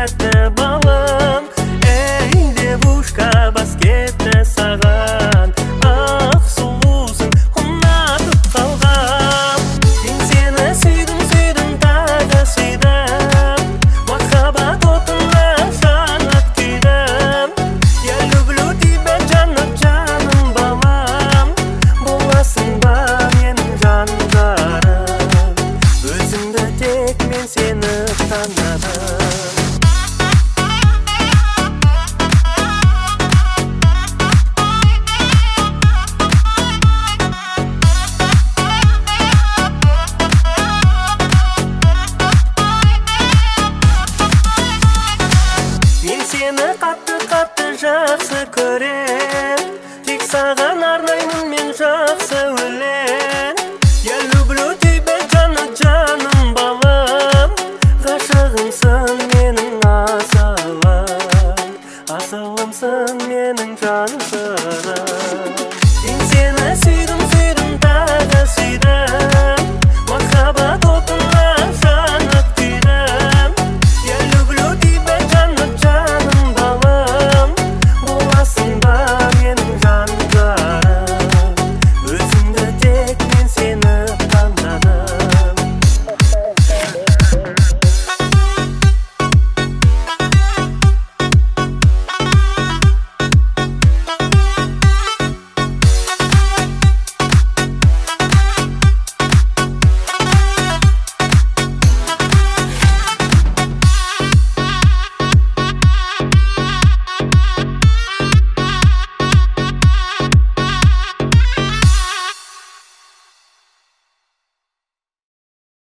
тәтті балым. Ей, девушка, бас кетті саған. Ақ сұлусың, ұнатып қалғам. Мен сені сүйдім, тағы сүйдім. Махаббат отына жанып күйдім. Я люблю тебя, жаным, жаным балам. Боласың ба менің жаным жарым. Өзімді тек мен сені таныдым. Мен сені қатты жақсы көрем. Тек саған арнаймын мен жақсы өлең. Я люблю тебя, жаным балам. Ғашығымсың менің асылым. Асылымсың менің жан сырым.